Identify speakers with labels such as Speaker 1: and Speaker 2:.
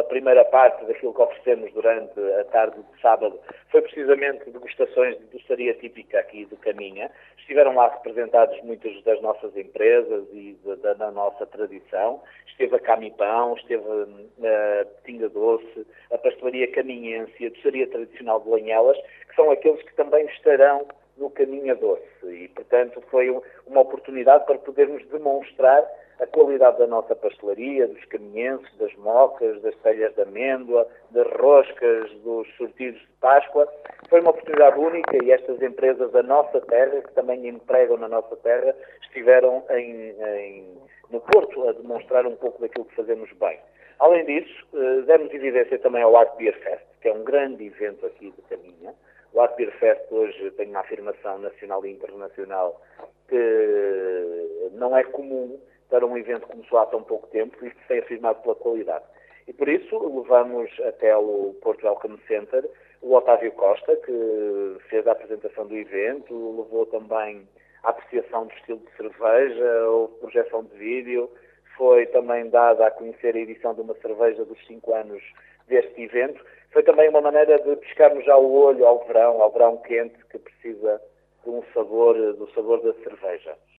Speaker 1: primeira parte daquilo que oferecemos durante a tarde de sábado foi precisamente degustações de doçaria típica aqui de Caminha. Estiveram lá representados muitas das nossas empresas e da nossa tradição. Esteve a Camipão, esteve a Tinga Doce, a Pastelaria Caminhense e a doçaria tradicional de Lanhelas, que são aqueles que também estarão no Caminha Doce. E, portanto, foi uma oportunidade para podermos demonstrar a qualidade da nossa pastelaria, dos caminhenses, das mocas, das telhas de amêndoa, das roscas, dos sortidos de Páscoa. Foi uma oportunidade única e estas empresas da nossa terra, que também empregam na nossa terra, estiveram no Porto a demonstrar um pouco daquilo que fazemos bem. Além disso, demos evidência também ao Art Beer Fest, que é um grande evento aqui de Caminha. O Art Beer Fest hoje tem uma afirmação nacional e internacional que não é comum para um evento que começou há tão pouco tempo e que se tem afirmado pela qualidade. E por isso levamos até o Porto Welcome Center o Otávio Costa, que fez a apresentação do evento, levou também a apreciação do estilo de cerveja, houve projeção de vídeo, foi também dada a conhecer a edição de uma cerveja dos 5 anos deste evento. Foi também uma maneira de pescarmos já o olho ao verão quente, que precisa de do sabor da cerveja.